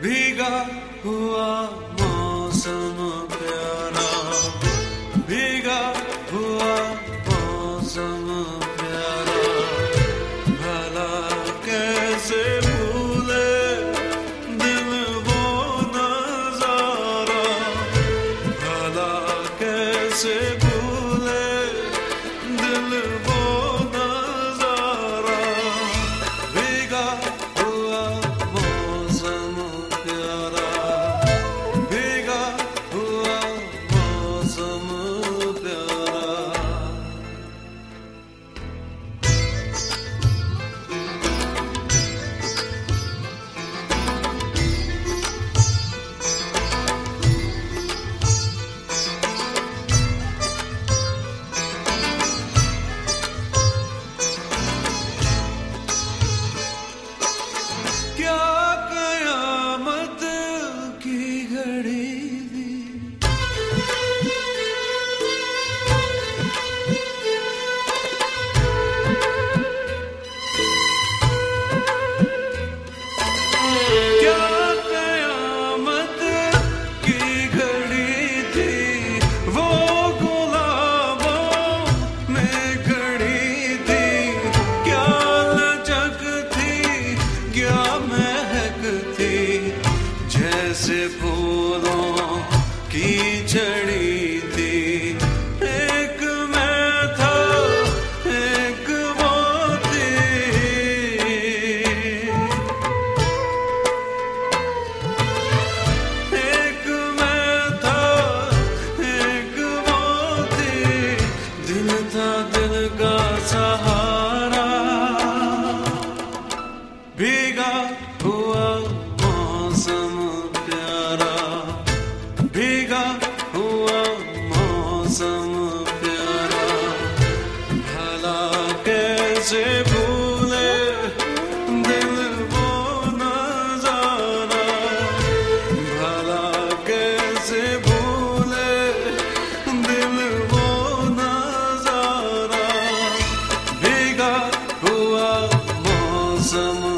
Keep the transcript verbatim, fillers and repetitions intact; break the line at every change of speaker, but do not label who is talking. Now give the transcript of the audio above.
भीगा हुआ मौसम प्यारा, भीगा हुआ मौसम प्यारा, भला कैसे भूले दिल वो नजारा, भला कैसे भूले दिल वो नजारा, भीगा हुआ मौसम प्यारा, भीगा हुआ मौसम प्यारा। क्या कयामत की घड़ी थी, क्या कयामत की घड़ी थी, वो गुलाबों में खड़ी थी, क्या लचक थी, क्या महक थी, जैसे फूलों की चढ़ी थी। एक मैं था, एक वो थी, एक मैं था, एक वो थी, दिल था दिल का सहारा, भीगा हुआ मौसम प्यारा, भीगा हुआ मौसम प्यारा, भला कैसे भूले दिल वो नजारा, भला कैसे भूले दिल वो नजारा, भीगा हुआ मौसम